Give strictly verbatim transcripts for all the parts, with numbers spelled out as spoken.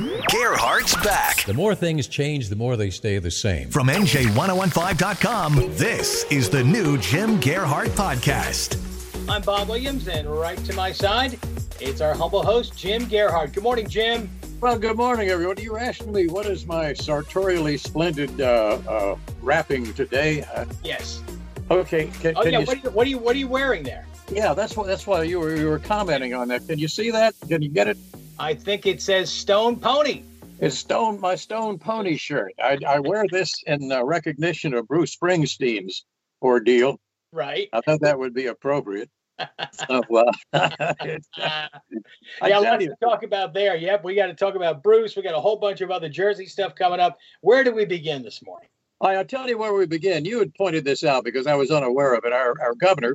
Gerhardt's back. The more things change, the more they stay the same. From N J ten fifteen dot com, this is the new Jim Gerhardt Podcast. I'm Bob Williams, and right to my side, it's our humble host, Jim Gerhardt. Good morning, Jim. Well, good morning, everyone. You asked me, what is my sartorially splendid uh, uh, wrapping today? Uh, yes. Okay. Can, oh, can yeah. you, what, are you, what, are you, what are you wearing there? Yeah, that's what. That's why you were you were commenting on that. Can you see that? Can you get it? I think it says Stone Pony. It's Stone, my Stone Pony shirt. I, I wear this in uh, recognition of Bruce Springsteen's ordeal. Right. I thought that would be appropriate. Oh, well, it's, uh, I yeah, tell lots you. to talk about there. Yep, we got to talk about Bruce. We got a whole bunch of other Jersey stuff coming up. Where do we begin this morning? I, I'll tell you where we begin. You had pointed this out because I was unaware of it. Our, our governor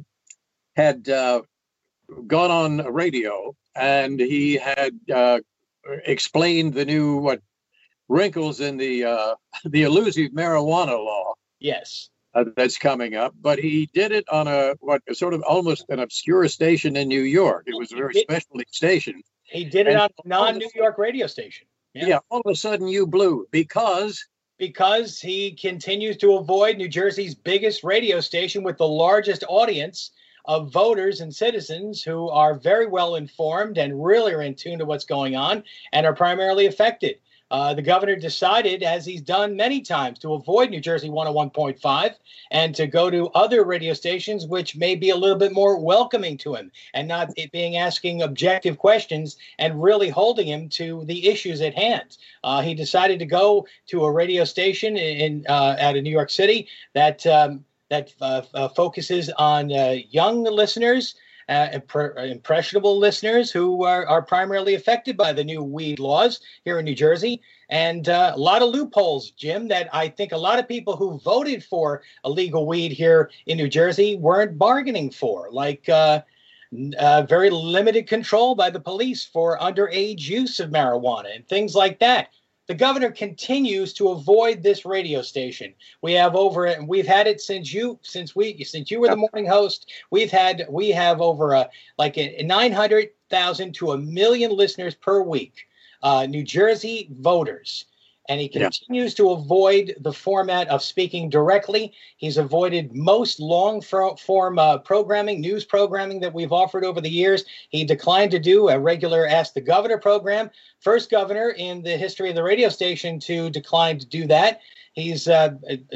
had uh, gone on radio and he had uh, explained the new what wrinkles in the uh, the elusive marijuana law. Yes. Uh, that's coming up, but he did it on a what sort of almost an obscure station in New York. It was a very special station. He did it And on a non-New York radio station. Yeah. yeah, all of a sudden you blew because because he continues to avoid New Jersey's biggest radio station with the largest audience of voters and citizens who are very well informed and really are in tune to what's going on and are primarily affected. Uh, the governor decided, as he's done many times, to avoid New Jersey one oh one point five and to go to other radio stations, which may be a little bit more welcoming to him and not it being asking objective questions and really holding him to the issues at hand. Uh, he decided to go to a radio station in uh, out of New York City that um, that uh, uh, focuses on uh, young listeners. Uh, imp- impressionable listeners who are, are primarily affected by the new weed laws here in New Jersey. And uh, a lot of loopholes, Jim, that I think a lot of people who voted for illegal weed here in New Jersey weren't bargaining for, like uh, uh, very limited control by the police for underage use of marijuana and things like that. The governor continues to avoid this radio station. We have over it, and we've had it since you, since we, since you were the morning host. We've had, we have over a like a nine hundred thousand to a million listeners per week, uh, New Jersey voters, and he continues yeah. to avoid the format of speaking directly. He's avoided most long form uh, programming, news programming that we've offered over the years. He declined to do a regular Ask the Governor program. First governor in the history of the radio station to decline to do that. He's uh,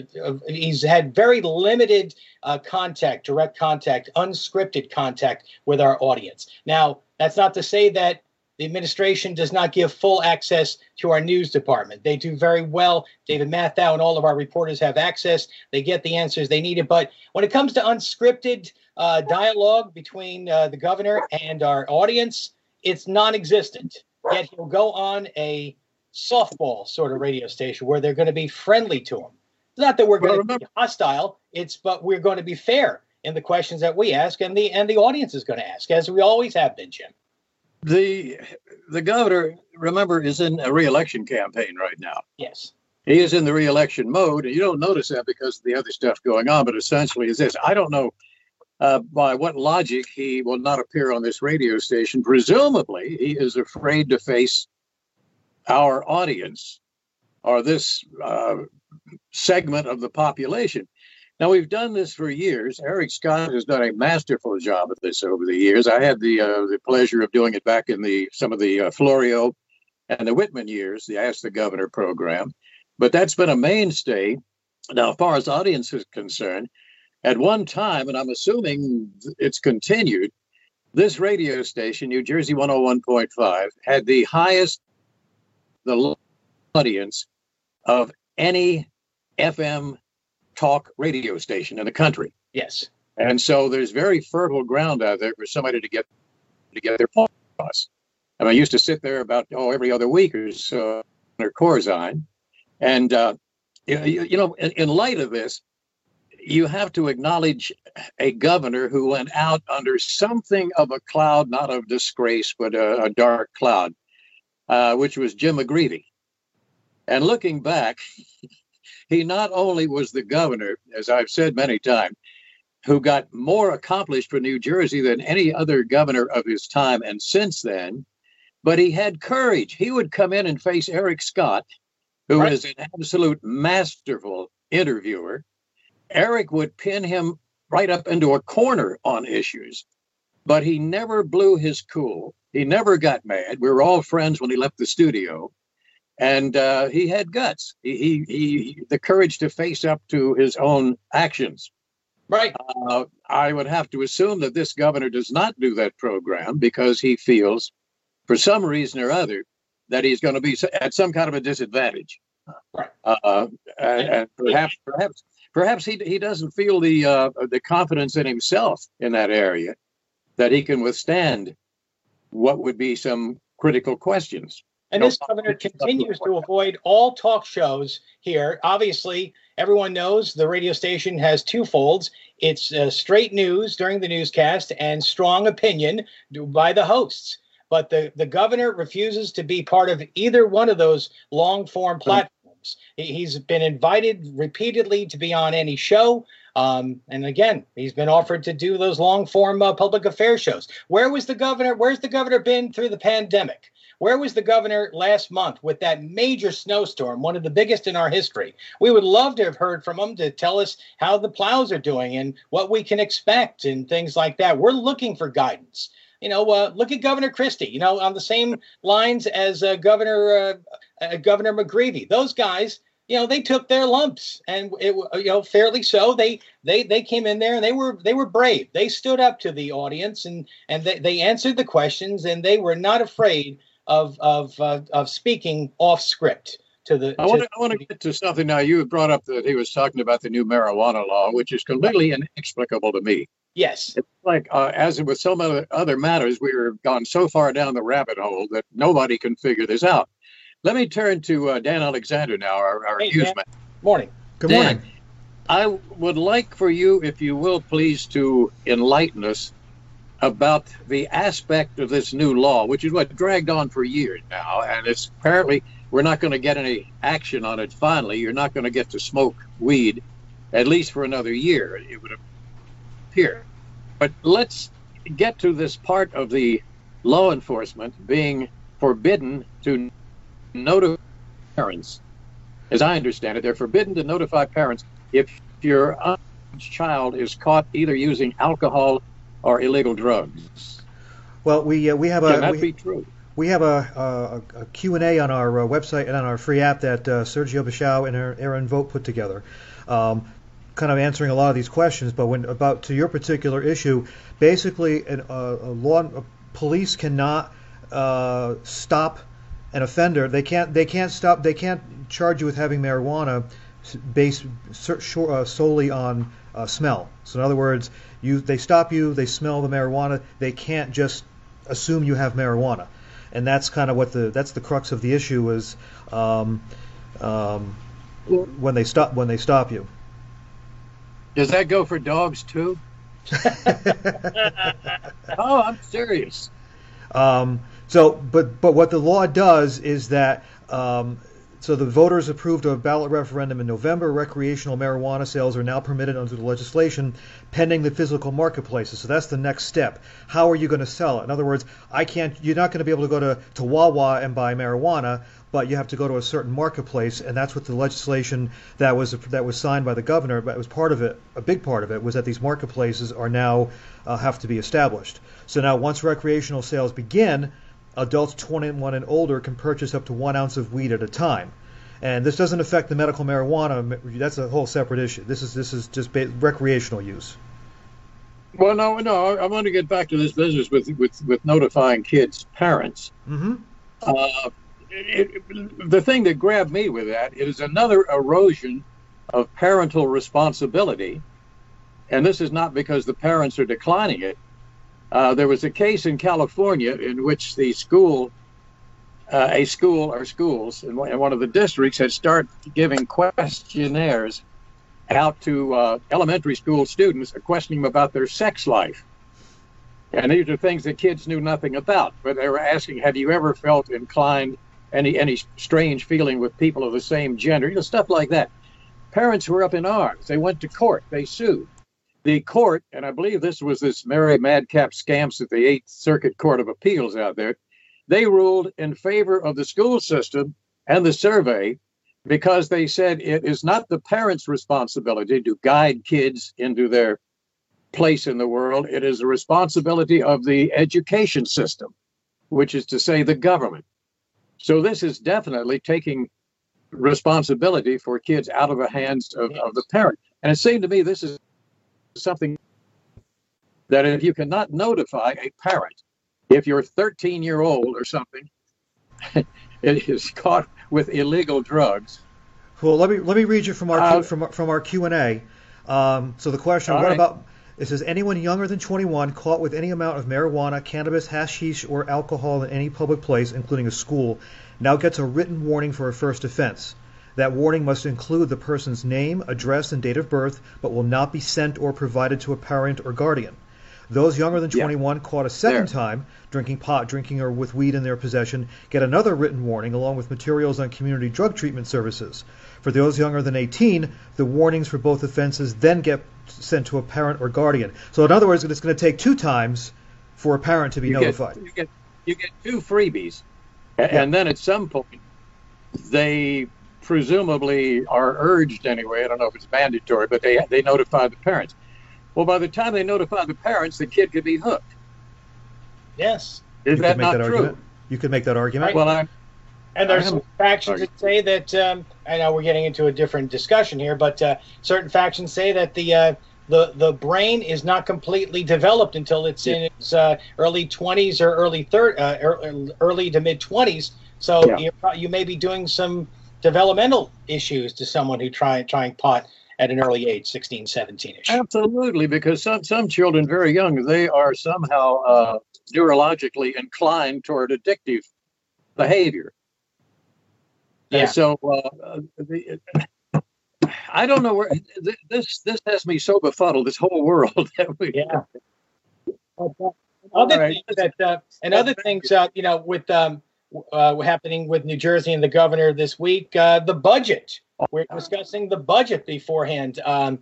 he's had very limited uh, contact, direct contact, unscripted contact with our audience. Now, that's not to say that the administration does not give full access to our news department. They do very well. David Mathau and all of our reporters have access. They get the answers they needed. But when it comes to unscripted uh, dialogue between uh, the governor and our audience, it's non-existent. Yet he'll go on a softball sort of radio station where they're going to be friendly to him. It's not that we're going to be hostile. It's but we're going to be fair in the questions that we ask, and the and the audience is going to ask, as we always have been, Jim. The the governor, remember, is in a re-election campaign right now. Yes. He is in the re-election mode, and you don't notice that because of the other stuff going on, but essentially is this. I don't know uh, by what logic he will not appear on this radio station. Presumably, he is afraid to face our audience or this uh, segment of the population. Now, we've done this for years. Eric Scott has done a masterful job of this over the years. I had the uh, the pleasure of doing it back in the some of the uh, Florio and the Whitman years, the Ask the Governor program. But that's been a mainstay. Now, as far as audience is concerned, at one time, and I'm assuming it's continued, this radio station, New Jersey one oh one point five, had the highest the audience of any F M talk radio station in the country. Yes. And so there's very fertile ground out there for somebody to get to get their point across. And I used to sit there about oh every other week or so or Corzine. And uh, you, you know, in, in light of this, you have to acknowledge a governor who went out under something of a cloud, not of disgrace, but a, a dark cloud, uh, which was Jim McGreevey. And looking back, he not only was the governor, as I've said many times, who got more accomplished for New Jersey than any other governor of his time. And since then, but he had courage. He would come in and face Eric Scott, who Right. is an absolute masterful interviewer. Eric would pin him right up into a corner on issues, but he never blew his cool. He never got mad. We were all friends when he left the studio, and uh, he had guts. He, he, he, the courage to face up to his own actions. Right. Uh, I would have to assume that this governor does not do that program because he feels, for some reason or other, that he's going to be at some kind of a disadvantage. Right. Uh, and, and perhaps, perhaps, perhaps he he doesn't feel the uh, the confidence in himself in that area that he can withstand what would be some critical questions. And this governor continues to avoid all talk shows here. Obviously, everyone knows the radio station has two folds. It's uh, straight news during the newscast and strong opinion by the hosts. But the, the governor refuses to be part of either one of those long-form platforms. He, he's been invited repeatedly to be on any show. Um, and again, he's been offered to do those long-form uh, public affairs shows. Where was the governor? Where's the governor been through the pandemic? Where was the governor last month with that major snowstorm, one of the biggest in our history? We would love to have heard from him to tell us how the plows are doing and what we can expect and things like that. We're looking for guidance. You know, uh, look at Governor Christie, you know, on the same lines as uh, Governor uh, uh, Governor McGreevey. Those guys, you know, they took their lumps, and it, you know, fairly so. They they they came in there and they were they were brave. They stood up to the audience and and they, they answered the questions, and they were not afraid of of uh, of speaking off script to the. I want to to, I want to get to something now. You brought up that he was talking about the new marijuana law, which is completely inexplicable to me. Yes. It's like, uh, as with some other, other matters, we were gone so far down the rabbit hole that nobody can figure this out. Let me turn to uh, Dan Alexander now, our, our Hey, newsman. Dan. Morning. Good Dan, morning. I would like for you, if you will, please, to enlighten us about the aspect of this new law, which is what dragged on for years now. And it's apparently we're not going to get any action on it finally. You're not going to get to smoke weed, at least for another year, it would appear. But let's get to this part of the law enforcement being forbidden to notify parents. As I understand it, they're forbidden to notify parents if your child is caught either using alcohol or illegal drugs. Well, we uh, we have a Can that we, be true? we have a, a, a Q and A on our uh, website and on our free app that uh, Sergio Bichau and Aaron Vogt put together, um, kind of answering a lot of these questions. But when about to your particular issue, basically, an, uh, a law a police cannot uh, stop an offender. They can't they can't stop they can't charge you with having marijuana based uh, solely on uh, smell. So in other words, you they stop you, they smell the marijuana, they can't just assume you have marijuana, and that's kind of what the that's the crux of the issue is um, um, when they stop when they stop you. Does that go for dogs too? Oh, I'm serious. Um, so, but but what the law does is that um, so the voters approved a ballot referendum in November. Recreational marijuana sales are now permitted under the legislation, pending the physical marketplaces. So that's the next step. How are you going to sell it? In other words, I can't. You're not going to be able to go to to Wawa and buy marijuana, but you have to go to a certain marketplace, and that's what the legislation that was that was signed by the governor. But it was part of it. A big part of it was that these marketplaces are now uh, have to be established. So now, once recreational sales begin, adults twenty-one and older can purchase up to one ounce of weed at a time. And this doesn't affect the medical marijuana. That's a whole separate issue. This is this is just ba- recreational use. Well, no, no. I, I want to get back to this business with with, with notifying kids' parents. Mm-hmm. Uh, it, it, the thing that grabbed me with that is another erosion of parental responsibility, and this is not because the parents are declining it. Uh, there was a case in California in which the school, uh, a school or schools in one of the districts had started giving questionnaires out to uh, elementary school students, questioning them about their sex life. And these are things that kids knew nothing about, but they were asking, have you ever felt inclined, any any strange feeling with people of the same gender, you know, stuff like that. Parents were up in arms. They went to court. They sued. The court, and I believe this was this Mary Madcap Scamps at the Eighth Circuit Court of Appeals out there, they ruled in favor of the school system and the survey because they said it is not the parents' responsibility to guide kids into their place in the world. It is the responsibility of the education system, which is to say the government. So this is definitely taking responsibility for kids out of the hands of, of the parent. And it seemed to me this is something that if you cannot notify a parent, if you're thirteen year old or something, it is caught with illegal drugs. Well, let me let me read you from our uh, from from our Q and A. Um, so the question: What right. about? It says anyone younger than twenty-one caught with any amount of marijuana, cannabis, hashish, or alcohol in any public place, including a school, now gets a written warning for a first offense. That warning must include the person's name, address, and date of birth, but will not be sent or provided to a parent or guardian. Those younger than twenty-one yeah. caught a second there. time drinking pot, drinking, or with weed in their possession get another written warning along with materials on community drug treatment services. For those younger than eighteen, the warnings for both offenses then get sent to a parent or guardian. So in other words, it's going to take two times for a parent to be you notified. Get, you, get, you get two freebies, and yeah. then at some point, they presumably are urged anyway, I don't know if it's mandatory, but they they notify the parents. Well, by the time they notify the parents, the kid could be hooked. Yes. Is you that make not that true? Argument. You could make that argument. Right. Well, I'm, and there's some factions that say that, um, I know we're getting into a different discussion here, but uh, certain factions say that the uh, the the brain is not completely developed until it's yeah. in its uh, early twenties or early third, uh, early to mid twenties. So yeah. you you may be doing some developmental issues to someone who try trying pot at an early age, sixteen, seventeen-ish. Absolutely, because some some children very young, they are somehow uh, neurologically inclined toward addictive behavior. Yeah. And so uh, the, I don't know where this this has me so befuddled. This whole world that we yeah. Other right. things that uh, and other things uh, you know with um, uh, happening with New Jersey and the governor this week, uh, the budget. We're discussing the budget beforehand. Um,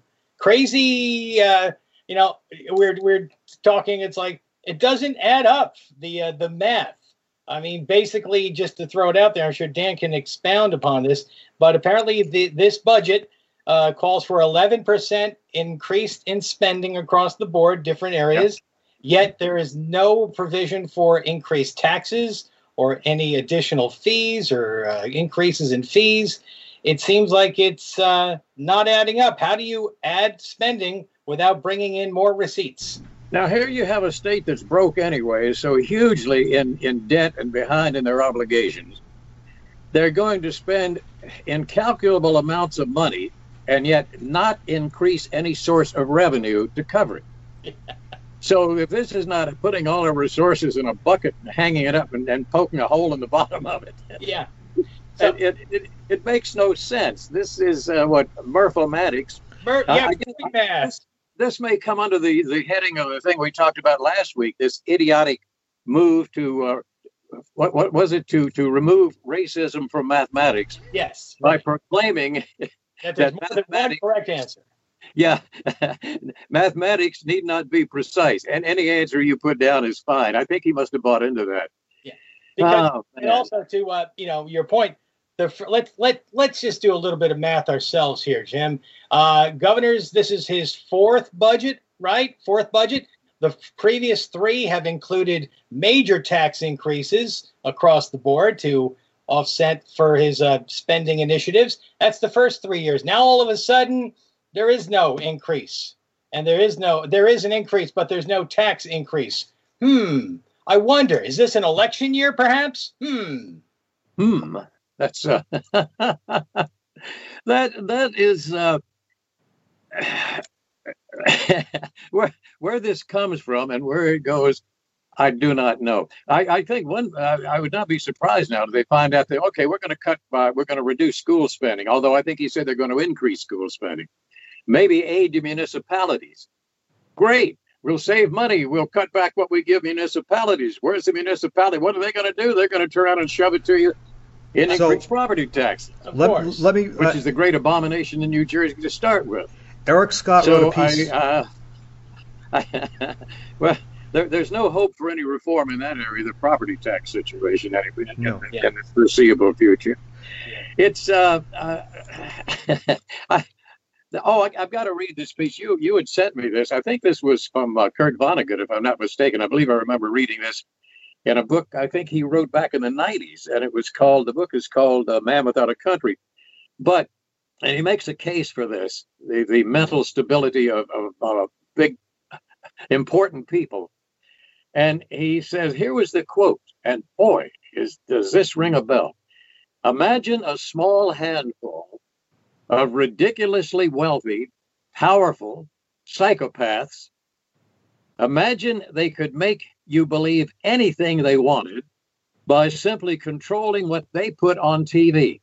crazy, uh, you know, we're we're talking. It's like it doesn't add up. The uh, the math. I mean, basically, just to throw it out there, I'm sure Dan can expound upon this. But apparently, the, this budget uh, calls for eleven percent increase in spending across the board, different areas. Yep. Yet there is no provision for increased taxes or any additional fees or uh, increases in fees. It seems like it's uh, not adding up. How do you add spending without bringing in more receipts? Now, here you have a state that's broke anyway, so hugely in, in debt and behind in their obligations. They're going to spend incalculable amounts of money and yet not increase any source of revenue to cover it. So if this is not putting all our resources in a bucket and hanging it up and, and poking a hole in the bottom of it. Yeah. So it, it it makes no sense. This is uh, what Murph-O-Matics. Mur- yeah, uh, I, this, this may come under the, the heading of the thing we talked about last week. This idiotic move to uh, what what was it to to remove racism from mathematics? Yes. By proclaiming that there's more than one correct answer. Yeah, mathematics need not be precise, and any answer you put down is fine. I think he must have bought into that. Yeah, because oh, and also to uh, you know your point. The, let's let let's just do a little bit of math ourselves here, Jim. Uh, Governor's, this is his fourth budget, right? Fourth budget. The previous three have included major tax increases across the board to offset for his uh, spending initiatives. That's the first three years. Now all of a sudden there is no increase, and there is no there is an increase, but there's no tax increase. Hmm. I wonder, is this an election year, perhaps? Hmm. Hmm. That's uh, that that is uh, where where this comes from and where it goes. I do not know. I, I think one. Uh, I would not be surprised now if they find out that okay, we're going to cut by we're going to reduce school spending. Although I think he said they're going to increase school spending. Maybe aid to municipalities. Great. We'll save money. We'll cut back what we give municipalities. Where's the municipality? What are they going to do? They're going to turn around and shove it to you. In increased so, property tax, of let, course. Let me, which uh, is the great abomination in New Jersey to start with. Eric Scott so wrote a piece. I, uh, I, well, there, there's no hope for any reform in that area, the property tax situation, anyway, in, No. in, Yeah. in the foreseeable future. It's uh, uh I, oh, I, I've got to read this piece. You you had sent me this. I think this was from uh, Kurt Vonnegut, if I'm not mistaken. I believe I remember reading this in a book I think he wrote back in the nineties, and it was called, the book is called uh, Man Without a Country. But, and he makes a case for this, the, the mental stability of, of, of big, important people. And he says, here was the quote, and boy, is does this ring a bell. Imagine a small handful of ridiculously wealthy, powerful psychopaths. Imagine they could make you believe anything they wanted by simply controlling what they put on T V.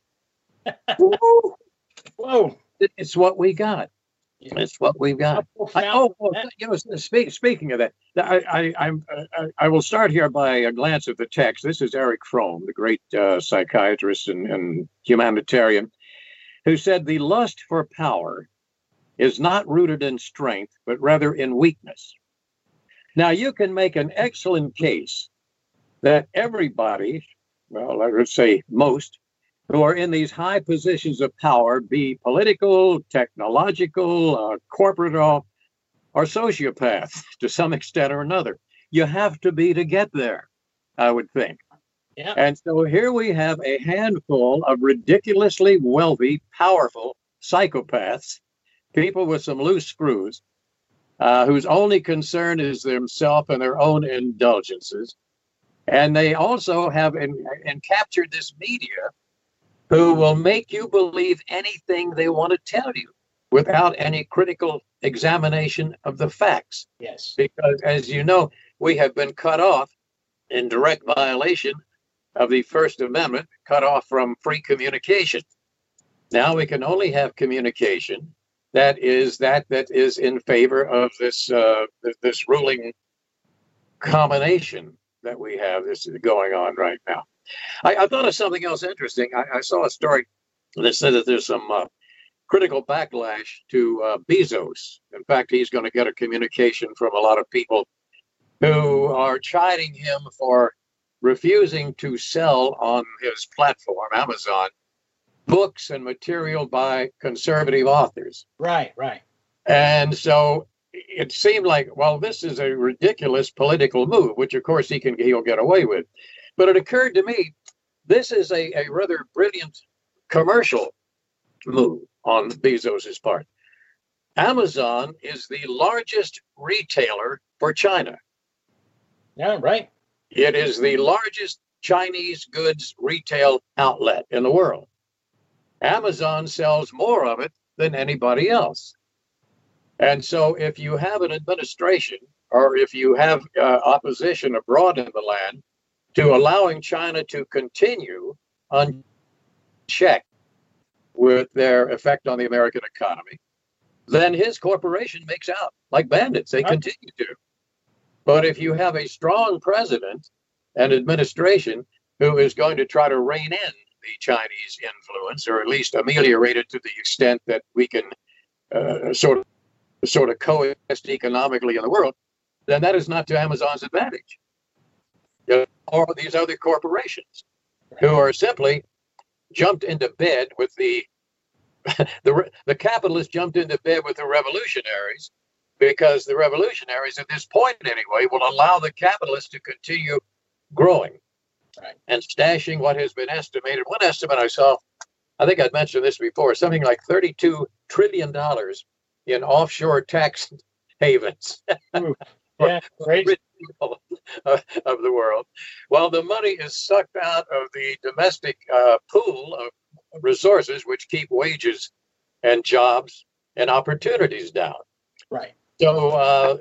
Woo! Whoa. It's what we got. Yeah. It's what we've got. I, oh, oh, you know, speak, speaking of that, I, I, I'm, I, I will start here by a glance at the text. This is Eric Fromm, the great uh, psychiatrist and, and humanitarian, who said the lust for power is not rooted in strength, but rather in weakness. Now, you can make an excellent case that everybody, well, let's say most, who are in these high positions of power, be political, technological, uh, corporate, or, or sociopaths to some extent or another. You have to be to get there, I would think. Yeah. And so here we have a handful of ridiculously wealthy, powerful psychopaths, people with some loose screws, uh, whose only concern is themselves and their own indulgences. And they also have in, in captured this media who will make you believe anything they want to tell you without any critical examination of the facts. Yes. Because, as you know, we have been cut off in direct violation of the First Amendment, cut off from free communication. Now we can only have communication that is that that is in favor of this uh, this ruling combination that we have. This is going on right now. I, I thought of something else interesting. I, I saw a story that said that there's some uh, critical backlash to uh, Bezos. In fact, he's going to get a communication from a lot of people who are chiding him for refusing to sell on his platform, Amazon, books and material by conservative authors. Right, right. And so it seemed like, well, this is a ridiculous political move, which of course he can he'll get away with. But it occurred to me, this is a, a rather brilliant commercial move on Bezos's part. Amazon is the largest retailer for China. Yeah, right. It is the largest Chinese goods retail outlet in the world. Amazon sells more of it than anybody else. And so if you have an administration or if you have uh, opposition abroad in the land to allowing China to continue unchecked with their effect on the American economy, then his corporation makes out like bandits. They continue to. But if you have a strong president and administration who is going to try to rein in the Chinese influence, or at least ameliorate it to the extent that we can uh, sort of sort of coexist economically in the world, then that is not to Amazon's advantage. You know, or these other corporations who are simply jumped into bed with the the the capitalists jumped into bed with the revolutionaries, because the revolutionaries at this point anyway will allow the capitalists to continue growing. Right. And stashing what has been estimated. One estimate I saw, I think I'd mentioned this before, something like thirty-two trillion dollars in offshore tax havens. Yeah, great. Rich people of, of the world. While the money is sucked out of the domestic uh, pool of resources, which keep wages and jobs and opportunities down. Right. So, uh,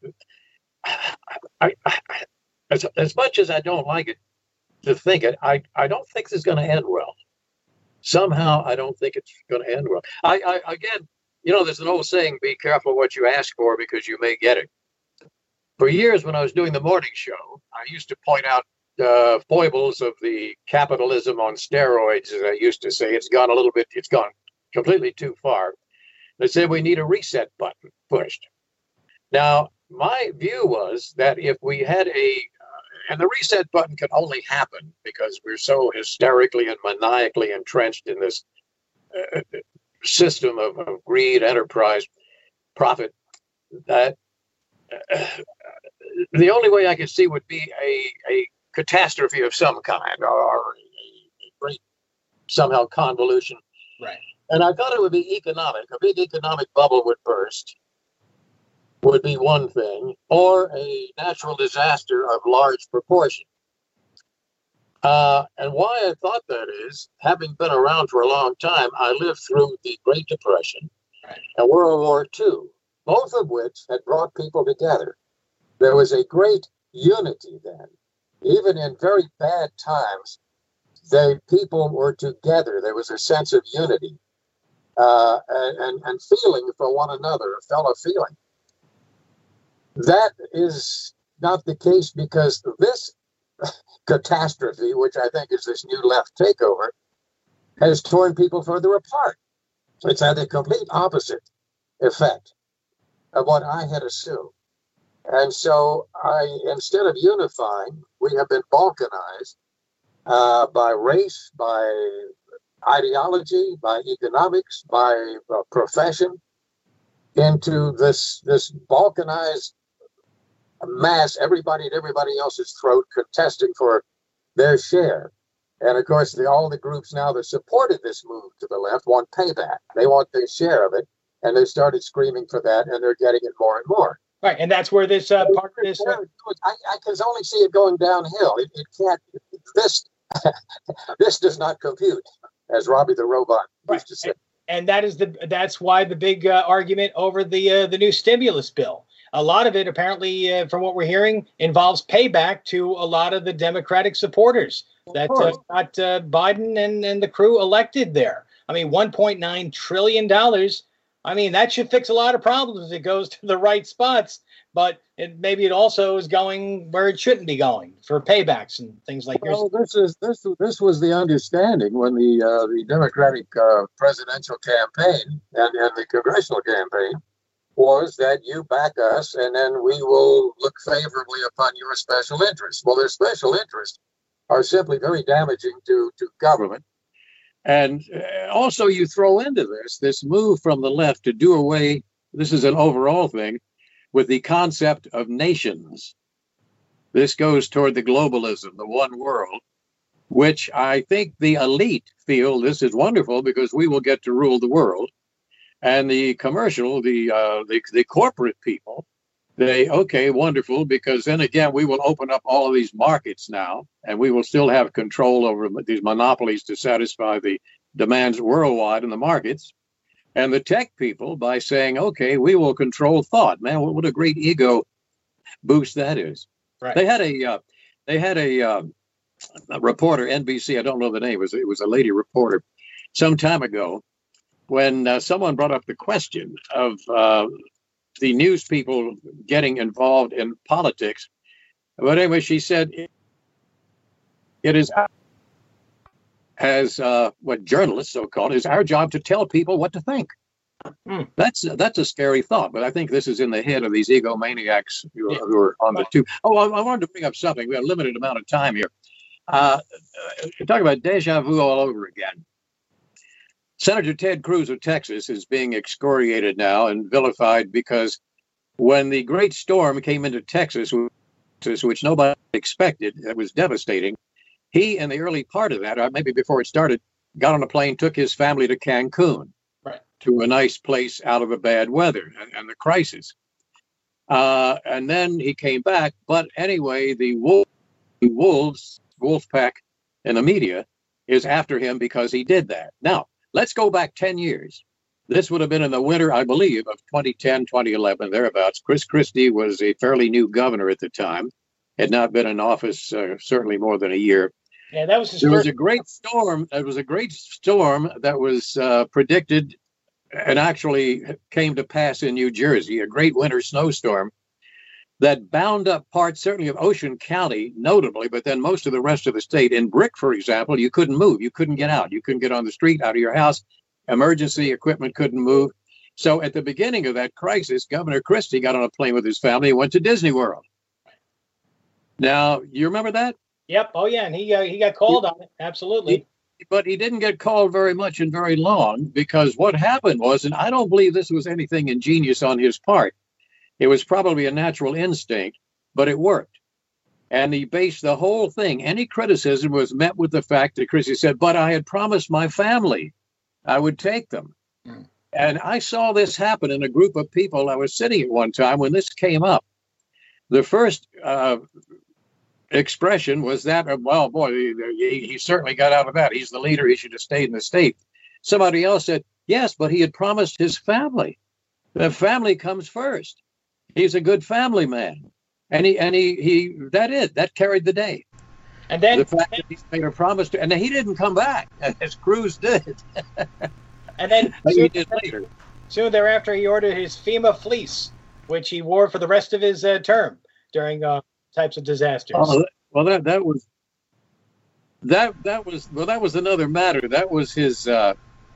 I, I, as, as much as I don't like it, to think it, I, I don't think this is going to end well. Somehow, I don't think it's going to end well. I, I again, you know, there's an old saying: "Be careful what you ask for, because you may get it." For years, when I was doing the morning show, I used to point out uh, foibles of the capitalism on steroids. As I used to say, it's gone a little bit. It's gone completely too far. They said we need a reset button pushed. Now, my view was that if we had a, uh, and the reset button can only happen because we're so hysterically and maniacally entrenched in this uh, system of, of greed, enterprise, profit, that uh, the only way I could see would be a, a catastrophe of some kind, or a, a great somehow convolution. Right. And I thought it would be economic. A big economic bubble would burst, would be one thing, or a natural disaster of large proportion. Uh, and why I thought that is, having been around for a long time, I lived through the Great Depression right. and World War Two, both of which had brought people together. There was a great unity then. Even in very bad times, the people were together. There was a sense of unity uh, and, and, and feeling for one another, a fellow feeling. That is not the case because this catastrophe, which I think is this new left takeover, has torn people further apart. It's had the complete opposite effect of what I had assumed. And so I, instead of unifying, we have been balkanized uh, by race, by ideology, by economics, by uh, profession, into this, this balkanized mass, everybody at everybody else's throat contesting for their share. And of course, the, all the groups now that supported this move to the left want payback. They want their share of it. And they started screaming for that, and they're getting it more and more. Right, and that's where this uh, part of this. Uh, I, I can only see it going downhill. It, it can't. This this does not compute, as Robbie the Robot used right. to say. And, and that is the that's why the big uh, argument over the uh, the new stimulus bill. A lot of it, apparently, uh, from what we're hearing, involves payback to a lot of the Democratic supporters that uh, got uh, Biden and, and the crew elected there. I mean, one point nine trillion dollars. I mean, that should fix a lot of problems if it goes to the right spots, but it, maybe it also is going where it shouldn't be going for paybacks and things like that. Well, this is this this was the understanding when the uh, the Democratic uh, presidential campaign and, and the congressional campaign was that you back us and then we will look favorably upon your special interests. Well, their special interests are simply very damaging to, to government. And also you throw into this, this move from the left to do away, this is an overall thing, with the concept of nations. This goes toward the globalism, the one world, which I think the elite feel this is wonderful because we will get to rule the world. And the commercial, the uh, the, the corporate people, they, okay, wonderful, because then again, we will open up all of these markets now, and we will still have control over these monopolies to satisfy the demands worldwide in the markets. And the tech people, by saying, okay, we will control thought. Man, what a great ego boost that is. Right. They had a, uh, they had a, uh, a reporter, N B C, I don't know the name, it was, it was a lady reporter, some time ago, when uh, someone brought up the question of uh, the news people getting involved in politics. But anyway, she said, it is as uh, what journalists so-called is our job to tell people what to think. Hmm. That's that's a scary thought, but I think this is in the head of these egomaniacs who, who are on the tube. Oh, I, I wanted to bring up something. We have a limited amount of time here. Uh, talk about deja vu all over again. Senator Ted Cruz of Texas is being excoriated now and vilified because when the great storm came into Texas, which nobody expected, it was devastating. He, in the early part of that, or maybe before it started, got on a plane, took his family to Cancun, right, to a nice place out of the bad weather and, and the crisis. Uh, and then he came back. But anyway, the, wolf, the wolves, wolf pack in the media is after him because he did that. Now, let's go back ten years. This would have been in the winter, I believe, of twenty ten, twenty eleven, thereabouts. Chris Christie was a fairly new governor at the time, had not been in office uh, certainly more than a year. Yeah, that was his There first- was a great storm. There was a great storm that was uh, predicted and actually came to pass in New Jersey, a great winter snowstorm that bound up parts, certainly of Ocean County, notably, but then most of the rest of the state. In Brick, for example, you couldn't move. You couldn't get out. You couldn't get on the street, out of your house. Emergency equipment couldn't move. So at the beginning of that crisis, Governor Christie got on a plane with his family and went to Disney World. Now, you remember that? Yep. Oh, yeah. And he uh, he got called on it. Absolutely. He, but he didn't get called very much and very long, because what happened was, and I don't believe this was anything ingenious on his part, it was probably a natural instinct, but it worked. And he based the whole thing, any criticism was met with the fact that Christie said, but I had promised my family I would take them. Mm. And I saw this happen in a group of people. I was sitting at one time when this came up. The first uh, expression was that, of, well, boy, he, he certainly got out of that. He's the leader. He should have stayed in the state. Somebody else said, yes, but he had promised his family. The family comes first. He's a good family man. And he, and he, he, that is, that carried the day. And then the fact that he made a promise to, and then he didn't come back, as Cruz did. And then soon, he did later. soon thereafter, he ordered his FEMA fleece, which he wore for the rest of his uh, term during uh, types of disasters. Oh, well, that that was that that was well, that was another matter. That was his uh,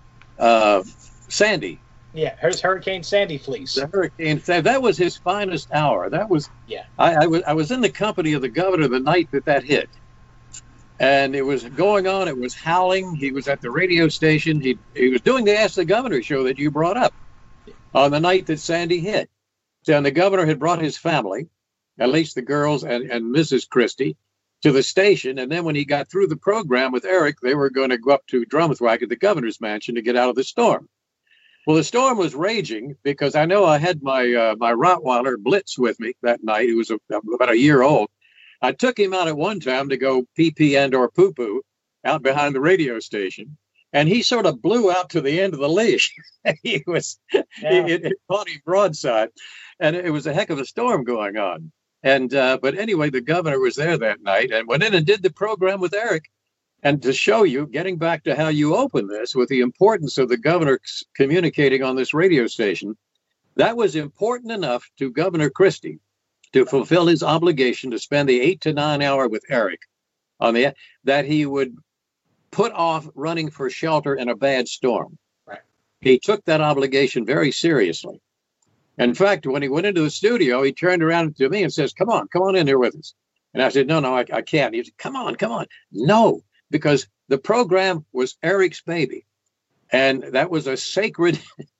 uh, Sandy. Yeah, here's Hurricane Sandy fleece. The Hurricane Sandy. That was his finest hour. That was. Yeah. I, I was I was in the company of the governor the night that that hit. And it was going on. It was howling. He was at the radio station. He he was doing the Ask the Governor show that you brought up on the night that Sandy hit. And the governor had brought his family, at least the girls and, and Missus Christie, to the station. And then when he got through the program with Eric, they were going to go up to Drumthwack at the governor's mansion to get out of the storm. Well, the storm was raging because I know I had my uh, my Rottweiler Blitz with me that night. He was a, about a year old. I took him out at one time to go pee-pee and or poo-poo out behind the radio station, and he sort of blew out to the end of the leash. he was, yeah. it, it caught him broadside, and it was a heck of a storm going on. And uh, but anyway, the governor was there that night and went in and did the program with Eric. And to show you, getting back to how you open this with the importance of the governor communicating on this radio station, that was important enough to Governor Christie to fulfill his obligation to spend the eight to nine hour with Eric on the that he would put off running for shelter in a bad storm. Right. He took that obligation very seriously. In fact, when he went into the studio, he turned around to me and says, come on, come on in here with us. And I said, no, no, I, I can't. He said, come on, come on. No, because the program was Eric's baby. And that was a sacred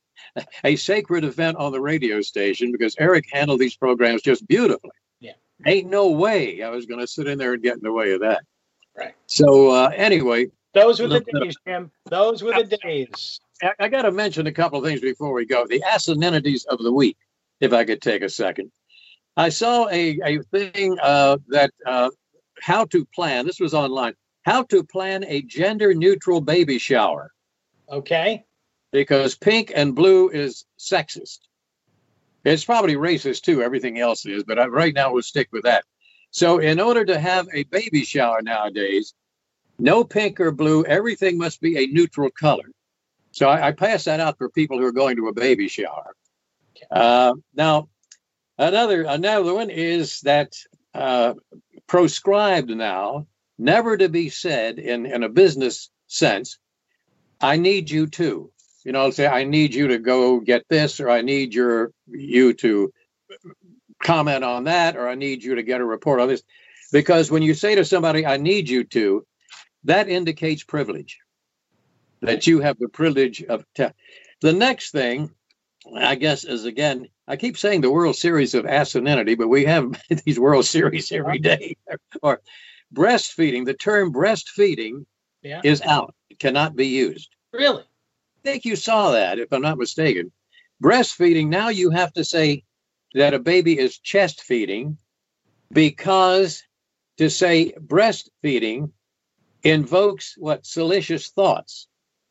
a sacred event on the radio station because Eric handled these programs just beautifully. Yeah. Ain't no way I was going to sit in there and get in the way of that. Right. So uh, anyway. Those were the days, Jim. Those were the days. I, I got to mention a couple of things before we go. The asininities of the week, if I could take a second. I saw a, a thing uh, that uh, how to plan, this was online, how to plan a gender-neutral baby shower. Okay. Because pink and blue is sexist. It's probably racist too, everything else is, but I, right now we'll stick with that. So in order to have a baby shower nowadays, no pink or blue, everything must be a neutral color. So I, I pass that out for people who are going to a baby shower. Uh, now, another, another one is that uh, proscribed now, never to be said in, in a business sense, I need you to. You know, say, I need you to go get this, or I need your you to comment on that, or I need you to get a report on this. Because when you say to somebody, I need you to, that indicates privilege, that you have the privilege of. Te- the next thing, I guess, is, again, I keep saying the World Series of asininity, but we have these World Series every day. Or breastfeeding, the term breastfeeding yeah. is out. It cannot be used. Really? I think you saw that, if I'm not mistaken. Breastfeeding, now you have to say that a baby is chest feeding, because to say breastfeeding invokes what? Salacious thoughts.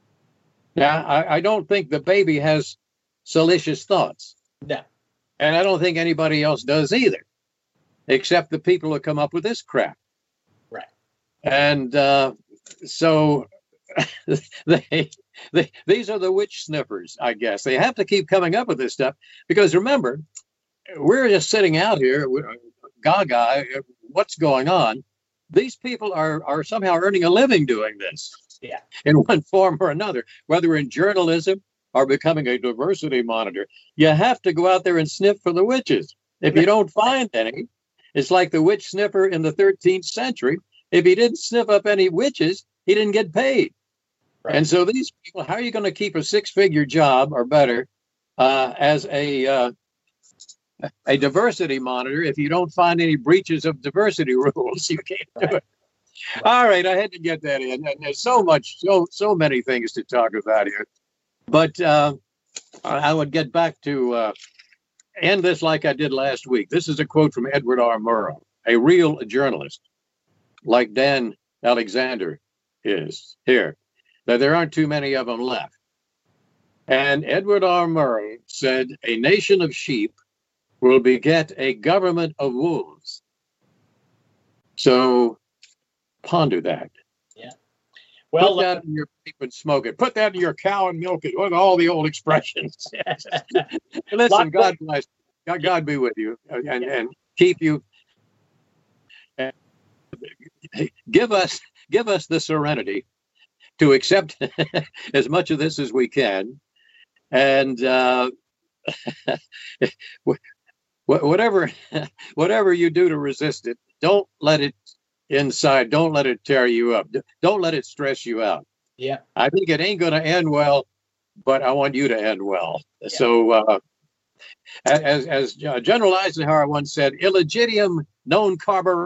Now, I, I don't think the baby has salacious thoughts. No. And I don't think anybody else does either, except the people who come up with this crap. Right. And uh, so they, they, these are the witch sniffers, I guess. They have to keep coming up with this stuff because, remember, we're just sitting out here, gaga, what's going on? These people are, are somehow earning a living doing this. Yeah. In one form or another, whether in journalism are becoming a diversity monitor, you have to go out there and sniff for the witches. If you don't find any, it's like the witch sniffer in the thirteenth century. If he didn't sniff up any witches, he didn't get paid. Right. And so these people, how are you going to keep a six-figure job or better uh, as a uh, a diversity monitor if you don't find any breaches of diversity rules? You can't do it. Right. All right, I had to get that in. And there's so much, so so many things to talk about here. But uh, I would get back to uh, end this like I did last week. This is a quote from Edward R. Murrow, a real journalist, like Dan Alexander is here, that there aren't too many of them left. And Edward R. Murrow said, a nation of sheep will beget a government of wolves. So ponder that. Yeah. Well, put that uh, in your pipe and smoke it. Put that in your cow and milk it. What all the old expressions. Listen, God bless. God, God be with you and, yeah. and keep you. And give us, give us the serenity to accept as much of this as we can, and uh, whatever, whatever you do to resist it, don't let it inside. Don't let it tear you up. Don't let it stress you out. Yeah, I think it ain't going to end well, but I want you to end well. Yeah. So, uh, as as General Eisenhower once said, "Illegitium non carborundum,"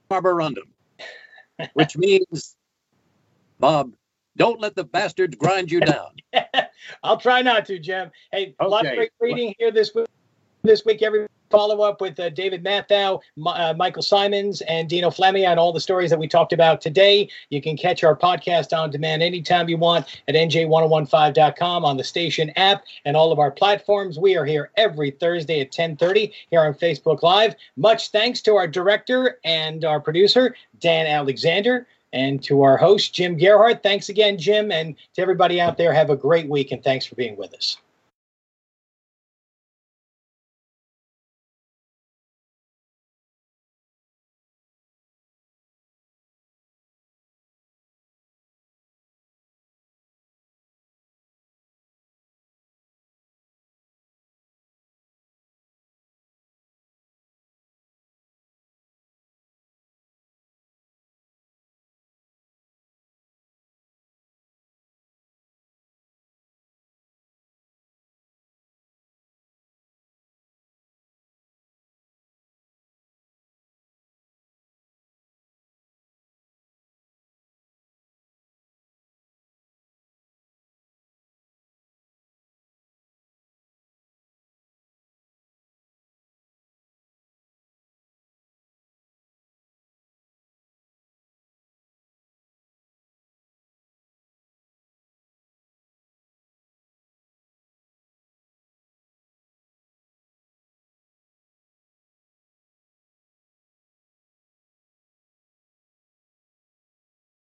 which means, Bob, don't let the bastards grind you down. I'll try not to, Jim. Hey, a okay. lot of great reading here this week. This week, every follow up with uh, David Mathau, uh, Michael Simons, and Dino Flemmi on all the stories that we talked about today. You can catch our podcast on demand anytime you want at N J ten fifteen dot com, on the station app, and all of our platforms. We are here every Thursday at ten thirty here on Facebook Live. Much thanks to our director and our producer, Dan Alexander, and to our host, Jim Gerhardt. Thanks again, Jim, and to everybody out there, have a great week, and thanks for being with us.